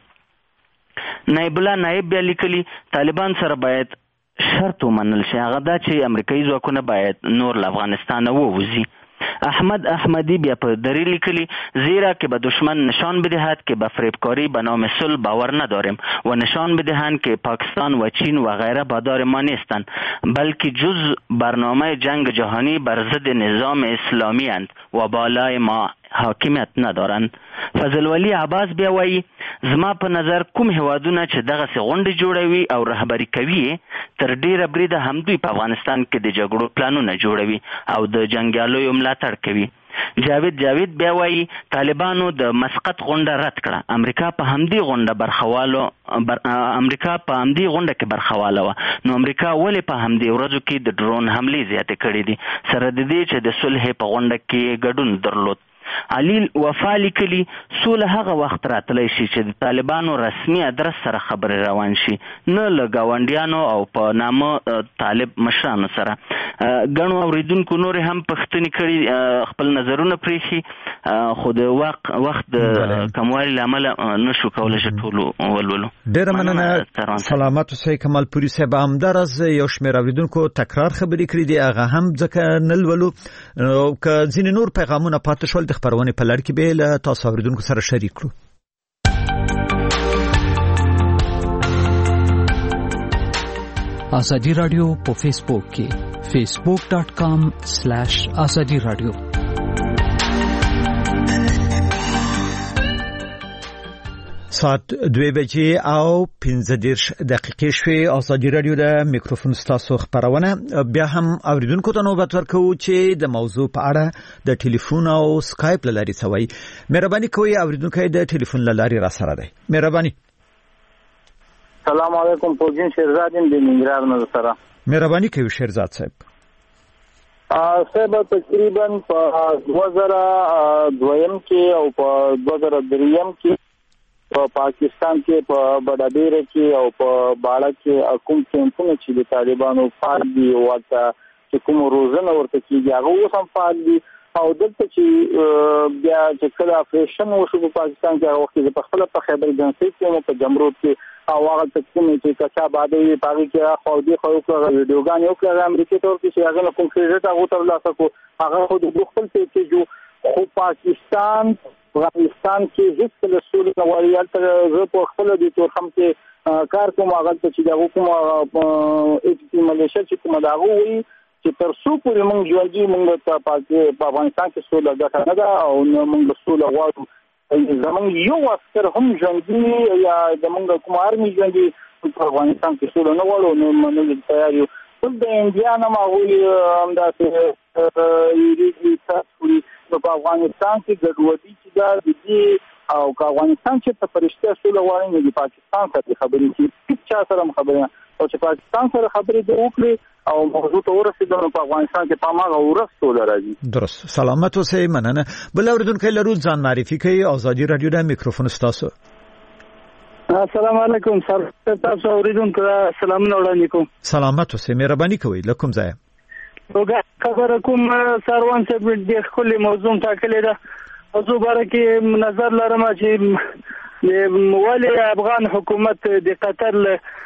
نایب الله نایب بیا لیکلي طالبان سره باید شرط ومنل شي، هغه دا چې امریکایي ځواکونه باید نور له افغانستان ووځي. احمد احمدی بیا په دری لیکلی زیرا که به دشمن نشان بدهد که به فریبکاری به نام صلح باور نداریم و نشان بدهند که پاکستان و چین و غیره بادار ما نیستند بلکه جز برنامه جنگ جهانی بر ضد نظام اسلامی اند و بالای ما حاکمیت ندارند. فضل ولی عباس بیا وایي زما په نظر کوم هوادونه چې دغه سي غونډې جوړوي او رهبری کوي تر ډیره بریده هم دوی په افغانستان کې د جګړو پلانونه جوړوي او د جنگیالیو ملاتړ کوي. جاوید جاوید بیا وایي طالبانو د مسقط غونډه رد کړه، امریکا په همدې غونډه برخوالو بر... امریکا په همدې غونډه کې برخواله و، نو امریکا ولې په همدې ورځو کې د ډرون حملې زیاتې کړې دي سره د دې چې د صلح په غونډه کې ګډون درلود. علی وفا لیکلی سوله هغه وخت راتلی شي چې د طالبانو رسمي ادرس سره خبرې روان شي، نه له ګاونډیانو او په نامه طالب مشرانو سره. ګڼو اوریدونکو نور هم پښتني کړي خپل نظرونه پریښي، خو د وخت د کموالي له امله نشو کولی چې ټولو ولولو. ډېره مننه. سلامت اوسئ کمالپوري صاحب. همداراز یو شمېر اوریدونکو تکرار خبرې کړي دي، هغه هم ځکه نه لولو که ځینې نور پیغامونه پاتې شول د خبرونې په لړ کې به له تاسو اوریدونکو سره شریک کړو. ازادي رادیو په فیسبوک کې facebook dot com slash azadi radio. ساعت دوه بجې او پنځه دېرش دقیقې شوې. ازادي رادیو د میکروفون ستاسو خبرونه بیا هم اوریدونکو ته نوبت ورکوو چې د موضوع په اړه د ټلیفون او سکایپ له لارې څه وایي. مهرباني کوئ اوریدونکو د ټلیفون له لارې را سره دی. مهرباني. سلام علیکم. پوجین شیرزاد د ننګرهار نه سره. مهرباني کوي شیرزاد صاحب. ا صاحب تقریبا په دوه زره دویم کې او په دوه زره دریم کې په پاکستان کې په بډابیر کې او په باړه کې کوم کمپونه چې د طالبانو فعال دي او چې کوم روزنه ورته کیږي هغه اوس هم فعال دي او دلته چې بیا چې کله اپریشن وشو په پاکستان کې هغه وخت په خپل په خیبر جنسي کې په جمرود کې او هغه تقسیم چې کچا باندې پاره کې خو دې خو په ویډیوګان یو کړه امریکا ته ورته چې هغه کوم کریډټ هغه تر لاسه کو هغه خو د خپل ته جو خو پاکستان افغانستان کې هیڅ کله سولې نه وایي تر زه په خپل د تور خم کې کار کوم هغه چې د حکومت ایچ پی ملیشیا چې کوم دا وایي چې تر څو پورې موږ ژوندۍ موږ ته په افغانستان کې سوله ګټه نه ده او موږ سوله غواړو زمونږ یو عسکر هم ژوندۍ یا زمونږ کوم آرمي ژوندۍ په افغانستان کې سوله نه غواړو نو موږ تیار یو ټول د انډیا نه معقولي همداسې یېږي تاسو په افغانستان کې ګډوډي چې دا د دې او که افغانستان چې په فرشته سوله غواړي نو د پاکستان سره خبرې کوي هیڅ چا سره خبرې او چې پاکستان سره خبرې د وکړي او موضوع ته ورسېدل په افغانستان کې په ماغه ورس سوله راځي. درست. سلامت اوسئ. مننه. بل اوریدونکو لرو ځان معرفي کوي. ازادي رادیو د میکروفون ستاسو. السلام علیکم سر تاسو اوریدونکو سلام وړاندې کوم. سلامت اوسئ. مهرباني کوئ لکم ځای. وګا خبر کوم سروان صاحب د خپل موضوع ټاکلې ده. موضوع باره کې نظر لرم چې موالي افغان حکومت د قطر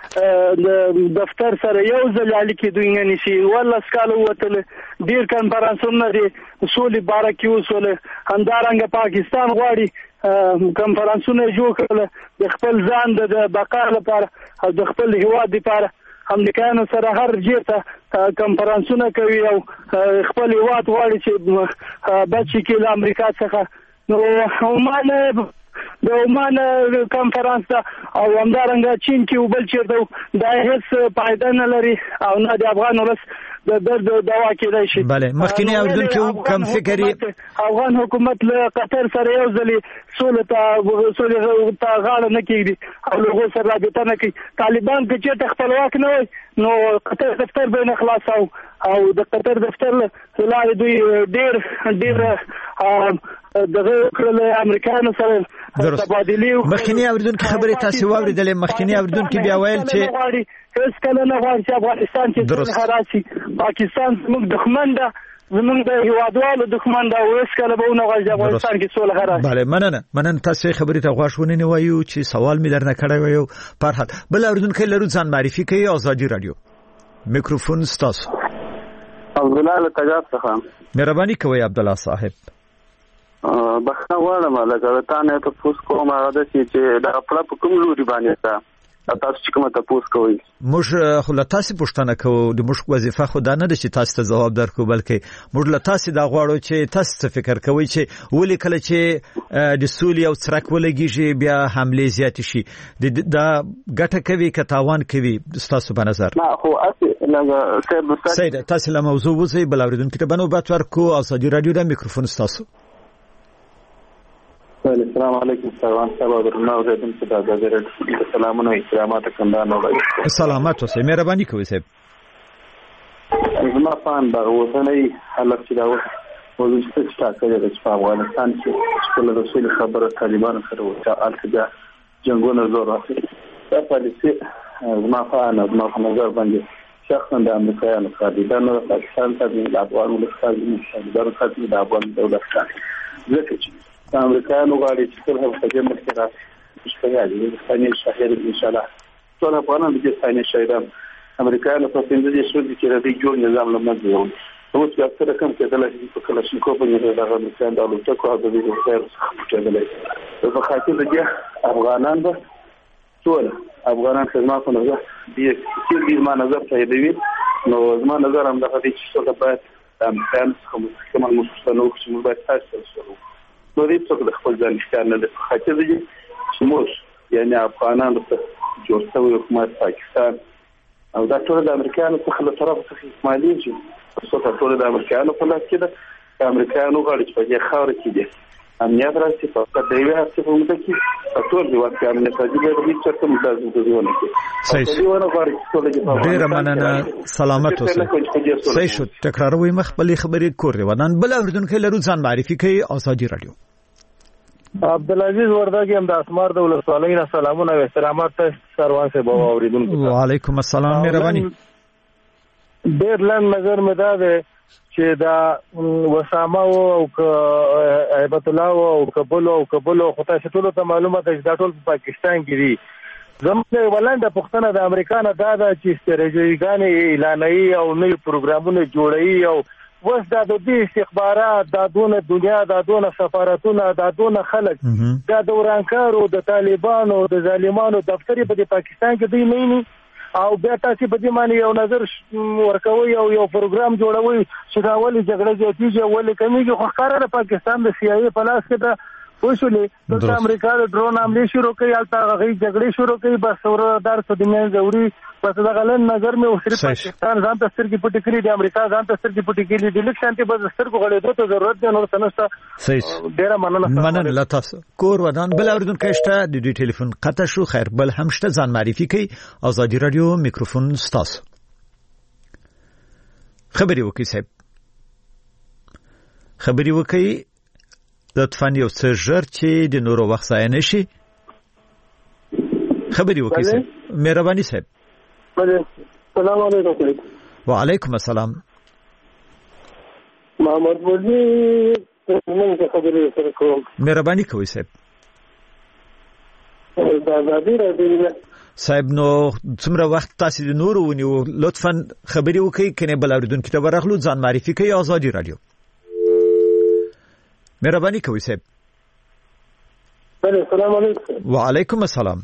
د دفتر سره یو ځل اړیکې دوی نه نشي ولا سکاله وتل ډیر کنفرانسونه دي اصول باره کې وصول همدارنګه پاکستان غواړي کنفرانسونه جوړ کړل د خپل ځان د بقا لپاره او د خپل هیواد لپاره امریکایانو سره هر جیرته کنفرانسونه کوي او خپل هیواد غواړي چې بچی کې له امریکا څخه نو عمان د عمان کنفرانس دا او همدارنګه چین کې وبل چیرته دا هیڅ فائدہ نه لري او نه د افغان ولس د درد دوا کېدای شي. بله مخکینی اوریدونکو کم فکرې افغان حکومت له قطر سره یو ځلې سولې ته سولې ته غاړه نه کېږدي او له هغو سره رابطه نه کوي. طالبان که چېرته خپلواک نه وای نو قطر دفتر به یې نه خلاصاو او د قطر دفتر له لارې دوی ډېر ډېر دغه کړل امریکایانو سره تبادلې. مخکینی اوریدونکو خبرې تاسو واوریدلې. مخکینی اوریدونکو بیا ویل چې هیڅ کله نه غواړي چې افغانستان کې څه راشي. پاکستان زموږ دښمن ده زموږ د هیوادوالو دښمن ده او هیڅ کله به ونه غواړي چې افغانستان کې صلح راشي. بله مننه مننه تاسو خبرې ته غواړو ونی وایو چې سوال می درنه کړی وایو پر حال بل اوریدونکو لرو ځان معرفي کوي. ازادي رادیو میکروفون ستاسو. عبد الله تجاب څخه مهرباني کوي عبد الله صاحب. بخښنه غواړم لکه تا نه تاسو کوم هغه چې دا خپل په کوم لوري باندې تا تاسو چې کومه تاسو کوي موږ خو له تاسو پوښتنه کوو د موږ وظیفه خو دا نه ده چې تاسو ته ځواب درکو بلکې موږ له تاسو دا غواړو چې تاسو څه فکر کوئ چې ولې کله چې د سولې او څرک ولګیږي بیا حمله زیات شي دا ګټه کوي که تاوان کوي تاسو په نظر؟ نه خو اصل لږ سید تاسو له موضوع وځي بل اوریدونکو ته بنوبت ورکو. ازادي رادیو د میکروفون تاسو. السلام علیکم سروان صاحب او درنو زیدونکو د ازادي رادیو سلامونه او احترامات کندان او سلامات اوسئ. مهرباني کوئ صاحب. زما فان دا اوسنۍ حالت چې دا وځي چې تاسو د افغانستان کې خپل رسول خبره طالبان سره وته التجا جنگونه زور اخلي دا پالیسي زما فان زما په نظر باندې شخصا د امریکایانو خاطرانو د پاکستان ته د افغان ولسمشر د خاطر د افغان دولت ځکه چې د امریکایانو غاړي چې ټول په جمع کې راځي شپږ دي ثاني شهر ان شاء الله ټول افغانان د ثاني شهر امریکایانو په پنځه دي شو چې راځي جوړ نظام لمنځه یو اوس چې اکثر کم کېدل چې په کله شي کو په دې د امریکایانو د لوټه کو د دې خیر څخه کېدل په خاطر د افغانان به ټول افغانان خدمات په نظر دي چې دې ما نظر ته دی نو زما نظر هم دغه چې څه باید د امریکایانو څخه کومه مستنو چې موږ باید تاسو سره نو دې څه د خپل ځان ښکار نه د خاطر دي چې موږ یعنی افغانانو ته جوړ شوی حکومت پاکستان او دا ټول د امریکایانو څخه له طرف څخه مالیږي څه ټول د امریکایانو په لاس کې ده د امریکایانو غاړي چې په دې خاور کې دي امنیت راځي په دې وخت کې په موږ کې ټول دی وخت امنیت راځي د هیڅ څه متازم کوونه صحیح. ډیر مننه. سلامت اوسئ. صحیح شو. تکراروي مخبلي خبرې کور ودان بل اوریدونکو لرو ځان معرفي کوي. ازادي رادیو عبدالعزیز وردګ هم د اسمار د ولسوالۍ نه سلامونه او احترامات ته سروان صاحب اوریدونکو. وعلیکم السلام. مهرباني. ډېر لاند نظر مې دا ده چې دا وسامه او هیبت الله او کابل او کابل او خو تاسو ټول ته معلومه ده چې دا ټول په پاکستان کې دي. زموږ ولنده پښتنه د امریکا نه دا ده چې استراتیژیګانې اعلانوي او نوي پروګرامونه جوړوي او وس دا د دې استخبارات دا دونه دنیا دا دونه سفارتونه دا دونه خلک دا د ورانکارو د طالبانو د ظالمانو دفتر په پاکستان کې دی نه او بیا تاسو په دې معنی یو نظر ورکوي او یو پروګرام جوړوي چې دا ولې جګړه زیاتیږي ولې کمیږي خو ښکاره د پاکستان د سی آی ای په لاس کې ده وښولې د امریکا د ډرون حمله شروع کړي البته هغه جګړې شروع کړي بس اوردار صدمه ضروري پس دا غلن نظر مې وسري پاکستان ځان ته سترګې پټې کړې د امریکا ځان ته سترګې پټې کړې د لیک شانتي بس سترګو غړېدو ته ضرورت دی نو تنسته صحیح ډیره مننه مننه لا تاسو کور ودان بل اوردونکو شته د دې ټلیفون قطع شو. خیر بل هم شته ځان معرفي کړي ازادي رادیو میکروفون ستاسو خبري وکي صاحب خبري وکي لطفاً یو څه ژر چې د نورو وخت ضایع نشي خبري وکړئ صاحب مهرباني صاحب. السلام علیکم. وعلیکم السلام. محمد بوزي څنګه خبرې سره کوم مهرباني کوئ صاحب. دا ازادي راډیو صاحب نو څومره وخت تاسو د نورو ونیو لطفاً خبري وکړئ کنه بل اوریدونکو ته ورغلو ځان معرفي کوي ازادي رادیو مهرباني کوي صاحب. السلام علیکم. وعلیکم السلام.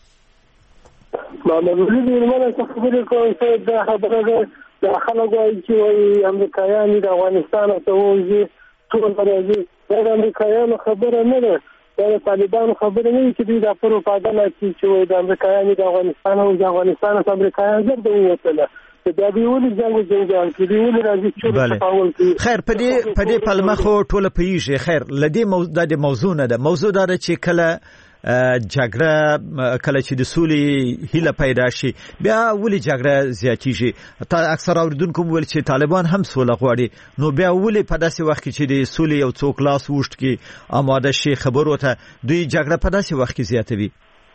محمد بوزي دې څه خبرې کوي چې دا خبره ده د خلکو چې وایي امریکایان د افغانستان ته وځي ټول راځي دا د امریکایانو خبره نه ده دا د طالبانو خبره نه چې دوی د پروپاګاندا چې وایي د امریکایان د افغانستان او د افغانستان څخه امریکایان زرد ووتل دا دی ولې څنګه جنګ کوي دی ولې راځي چې تفاول کوي. خیر په دې په دې پلمه خو ټول پیږي. خیر لدی موضوع د موضوع نه ده موضوع دا چې کله جګړه کله چې د سولې هیله پیدا شي بیا ولې جګړه زیاتیږي. تا اکثر اوریدونکو ویل چې طالبان هم سوله غواړي نو بیا ولې په داسې وخت کې چې د سولې یو څوک لاس وشت کې آماده شي خبرو ته دوی جګړه په داسې وخت کې زیاتوي.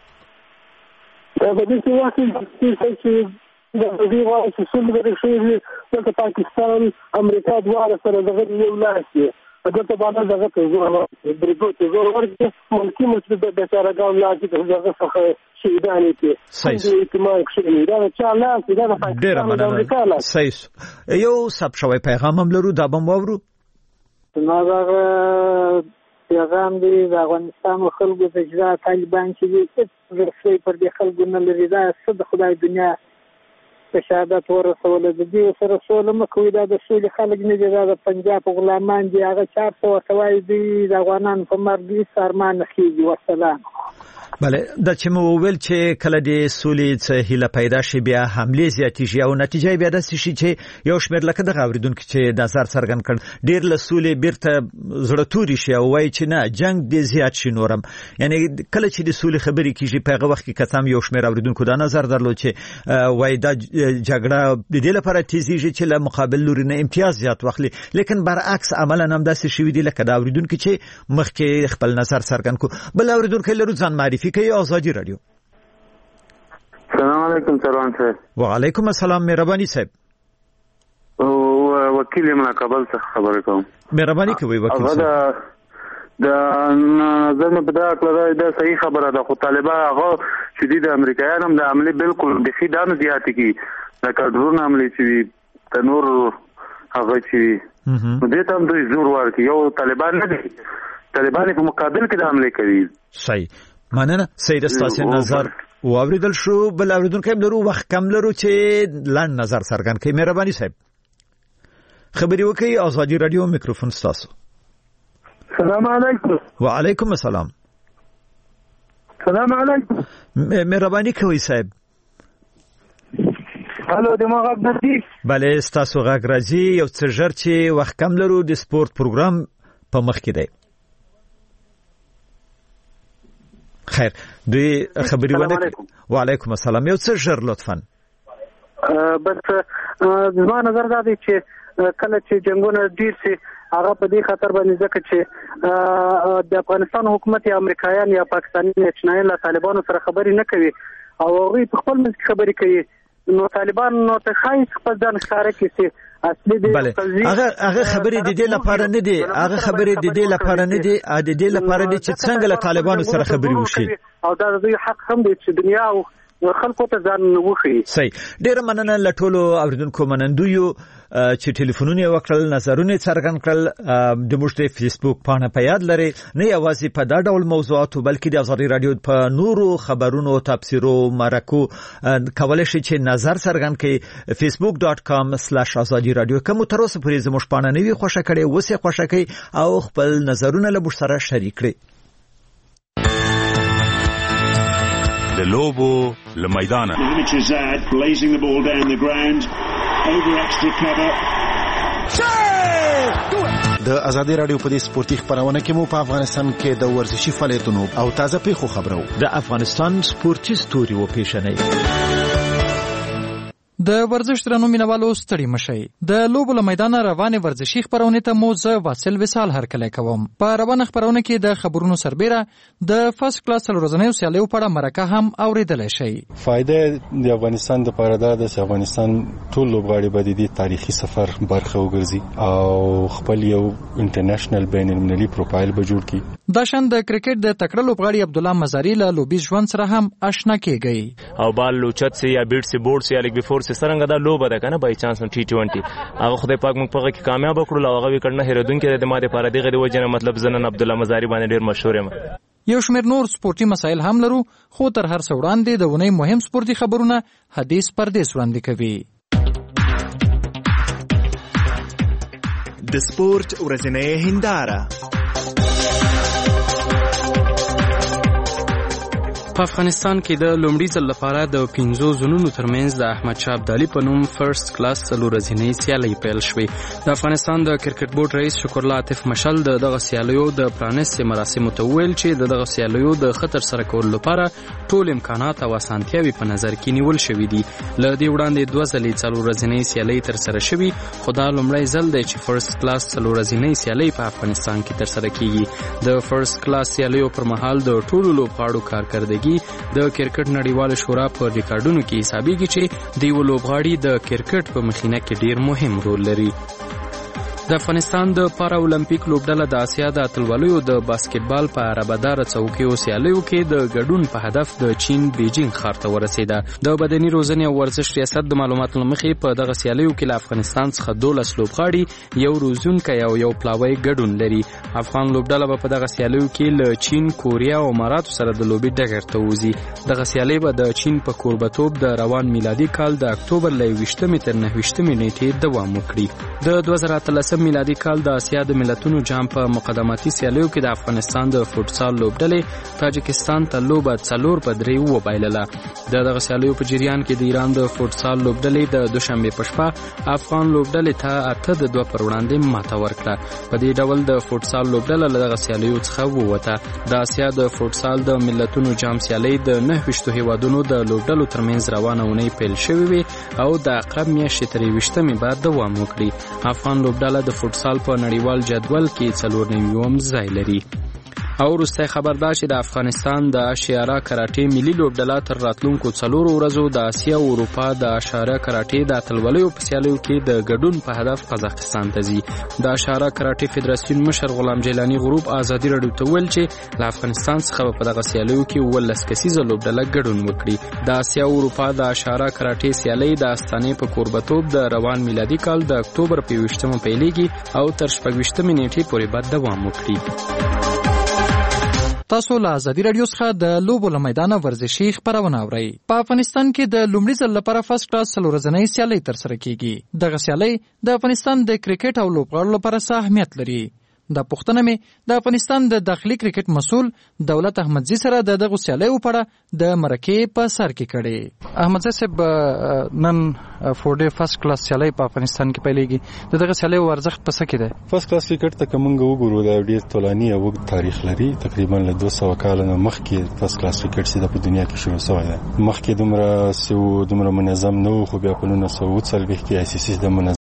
په دې وخت کې د دې وایي چې څنګه د شي د پاکستان امریکا دواړه سره دغه یو لاس دی دغه باندې دغه ته زور ورکړي برګو ته زور ورکړي ممکن چې د بیچارهګان لاس ته دغه څخه شهیدان دي صحیح احتمال کې دا چې لاس دا د پاکستان د امریکا لاس صحیح یو سب شوی پیغام هم لرو دا بم وورو نو دا پیغام دی د افغانستان خلکو ته چې طالبان چې ورسې پر دې خلکو نه لري دا څه د خدای دنیا شهادت ورسول د دې سره سول مکوې دا د سولې خلک نه دي دا د پنجاب غلامان دي هغه چار څو توای دي د افغانان په مرګي سرمان خيږي والسلام. بله دا چې مو ویل چې کله د سولې څخه هیله پیدا شي بیا حمله زیاتیږي او نتیجه بیا د شي چې یو شمېر لکه د غوړیدونکو چې نظر څرګند کړ ډیر له سولې بیرته زړه توري شي او وایي چې نه جنگ دې زیات شي نورم یعنی کله چې د سولې خبرې کیږي په هغه وخت کې کتم یو شمېر اوریدونکو دا نظر درلود چې وایي دا جګړه د دې لپاره تیزیږي چې له مقابل لوري نه امتیاز زیات واخلي لیکن برعکس عملا هم داسې شوی دی لکه دا اوریدونکو چې مخکې خپل نظر څرګند کو بل اوریدونکو لرو ځان معرفي کوي ازادي رادیو. السلام علیکم سروان صاحب. وعلیکم السلام مهرباني صاحب. او وکیل من کابل څخه خبرې کوم. مهرباني کوي وکیل صاحب. د نظر مې په دا کړه دا صحیح خبره ده خو طالبان هغه چې د امریکایانو د عملي بالکل د خیدانو زیاتې کی د کډرون عملي چې د نور هغه چې نو دې ته هم دوی زور ورکړي یو طالبان نه دي طالبان په مقابل کې د عملي کوي. صحیح مننه سید استاسي نظر واوریدل شو بل اوریدونکو هم لرو وخت کم لرو چې لاند نظر څرګند کړي مهرباني صاحب خبري وکي ازادي رادیو میکروفون تاسو. السلام علیکم. وعلیکم السلام. السلام علیکم. مهرباني کوي صاحب. الو دمو غږ نشي. بله تاسو غږ راځي یو څه ژر چې وخت کم لرو د سپورت پروګرام په مخ کې دی. خیر دوی خبري ونه وعلیکم السلام یو څه ژر لطفا. بس زما نظر دا دی چې کله چې جنگونه ډیر سي هغه په دې خطر باندې ځکه چې د افغانستان حکومت یا امریکایان یا پاکستاني چینایان له طالبانو سره خبرې نه کوي او هغه په خپل منځ کې خبرې کوي نو طالبان نو ته خای خپل ځان ښکاره کړي اصلي دی هغه هغه خبرې د دې لپاره نه دي هغه خبرې د دې لپاره نه دي د دې لپاره دي چې څنګه له طالبانو سره خبرې وشي او دا دوی حق هم دی چې دنیا او خلکو ته ځان وښيي. صحیح. ډېره مننه له ټولو اوریدونکو منندویو چې ټلیفونونه وکړل نظرونه څرګند کړل. د موږ د فیسبوک پاڼه په یاد لري نه یوازې په دا ډول موضوعاتو بلکې د ازادي رادیو په نورو خبرونو تبصرو مرکو کولای شي چې نظر څرګند کړي. facebook dot com slash azadi radio کوم تر اوسه پورې زموږ پاڼه نوي خوښه کړي وسه خوښه کړي او خپل نظرونه له موږ سره شریک کړي. د لوبو له میدانه د ازادي رادیو په دې سپورتي خبرونه کې مو په افغانستان کې د ورزشي فعالیتونو او تازه پیښو خبرو د افغانستان سپورتي ستوري و پیښنې د ورزش درنو مینوالو ستړي مشي د لوبو له میدان روانه ورزشي خبرونه ته مو زه واصل وصال هرکلی کوم. په روانه خبرونه کې د خبرونو سربېره د فرست کلاس ورځنیو سیالیو په اړه مرکه هم اوریدل شي. فائدې د افغانستان د پاره د افغانستان ټول لوبغاړي به د تاریخي سفر برخه وګرځي او خپل یو انټرنیشنل بین المللي پروفایل به جوړ کړي. دا شان د کرکټ د تکړه لوبغاړي عبد الله مزاری له لوبي ژوند سره هم آشنا کیږي او بال لوچت سي یا بیټ سي بورډ سي یا لیګ بیفور سي سرنګ دا لوبه ده کنه بای چانس ټي ټوئنټي هغه خدای پاک موږ په کې کامیاب کړو او هغه وکړنه هیرودونکو د ماده پاره دغه د وجنه مطلب زنن عبد الله مزاری باندې ډیر مشهور یم. یو شمېر نور سپورتي مسایل هم لرو خو تر هر څه وړاندې د ونې مهم سپورتي خبرونه حدیث پردیس وړاندې کوي. د سپورت ورځنۍ هنداره په افغانستان کې د لومړي ځل لپاره د پنځو زونونو ترمنځ د احمد شاه ابدالي په نوم فرست کلاس څلور ورځنۍ سیالۍ پیل شوې. د افغانستان د کرکټ بورډ رئیس شکر الله عاطف مشل د دغه سیالیو د پرانیستې مراسمو ته وویل چې د دغه سیالیو د خطر سره کولو لپاره ټول امکانات او اسانتیاوې په نظر کې نیول شوي دي. له دې وړاندې دوه ځلې څلور ورځنۍ سیالۍ ترسره شوي خو دا لومړی ځل دی چې فرست کلاس څلور ورځنۍ سیالۍ په افغانستان کې ترسره کیږي. د فرست کلاس سیالیو پر مهال د ټولو لوبغاړو کارکردګي د کرکټ نړیوال شورا په ریکارډونو کې حسابيږي چې د یو لوبغاړي د کرکټ په مخینه کې ډیر مهم رول لري. د افغانستان د پارا اولمپیک لوبډله د اسیا د اتلولیو د باسکټبال په عربدار څوکیو سیالیو کې د ګډون په هدف د چین بیجینګ ښار ته ورسېده. د بدني روزنې او ورزش ریاست د معلوماتو مخې په دغه سیالیو کې له افغانستان څخه دولس لوبغاړي یو روزونکی او یو پلاوی ګډون لري. افغان لوبډله به په دغه سیالیو کې له چین، کوریا او اماراتو سره د لوبي ډګر ته وځي. دغه سیالي به د چین په کوربتوب د روان میلادي کال د اکتوبر له یوویشتمې تر نهه ویشتمې نیټې دوام وکړي. د دوه زره اتلسم میلادي کال د اسیا د ملتونو جام په مقدماتي سیالیو کې د افغانستان د فوټسال لوبډلې تاجکستان ته لوبه څلور په درې وبایلله. د دغه سیالیو په جریان کې د ایران د فوټسال لوبډلې د دوشنبه په شپه افغان لوبډلې ته اته د دوه پر وړاندې ماته ورکړه. په دې ډول د فوټسال لوبډله له دغه سیالیو څخه ووته. د اسیا د فوټسال د ملتونو جام سیالۍ د نهه ویشتو هیوادونو د لوبډلو ترمنځ روانه اونۍ پیل شوې وي او د اقرب میاشتې تر یوویشتمې بعد دوام وکړي. افغان لوبډله د فوټسال په نړیوال جدول کې څلور نویم ځای لري. او وروستی خبر دا چې د افغانستان د اشیاره کراټې ملي لوبډله تر راتلونکو څلورو ورځو د اسیا او اروپا د اشاره کراټې د اتلولیو په سیالیو کې د ګډون په هدف قزاقستان ته ځي. د اشاره کراټې فدراسیون مشر غلام جیلانی غروب ازادي رادیو ته ویل چې له افغانستان څخه په دغه سیالیو کې اوولس کسیزه لوبډله ګډون وکړي. د اسیا او اروپا د اشاره کراټې سیالۍ د استانې په کوربتوب د روان میلادي کال د اکتوبر په یوویشتمه پیلېږي او تر شپږویشتمې نیټې پورې به دوام وکړي. تاسو له ازادي رادیو څخه د لوبو له میدانه ورزشي خبرونه اورئ. په افغانستان کې د لومړي ځل لپاره فرست کلاس څلور ورځنۍ سیالۍ ترسره کیږي. دغه سیالۍ د افغانستان د کرکټ او لوبغاړو لپاره څه اهمیت لري؟ دا پوښتنه مې د افغانستان د داخلي کرکټ مسؤل دولت احمدزي سره د دغه سیالیو په اړه د مرکې په سر کې کړې. احمدزي صاحب نن فور ډے فرست کلاس سیالۍ په افغانستان کې پیلېږي. د دغه سیالیو ارزښت په څه کې دی؟ فرست کلاس کرکټ ته کومنګ وګورو دا ډېر طولاني او اوږد تاریخ لري. تقریبا له دوه سوه کاله نه مخکې فرست کلاس کرکټ چې په دنیا کې شروع شوی دی. مخکې دومره سو دومره منظم نه و خو بیا په نولس سوه اووه څلوېښت کې آی سی سی د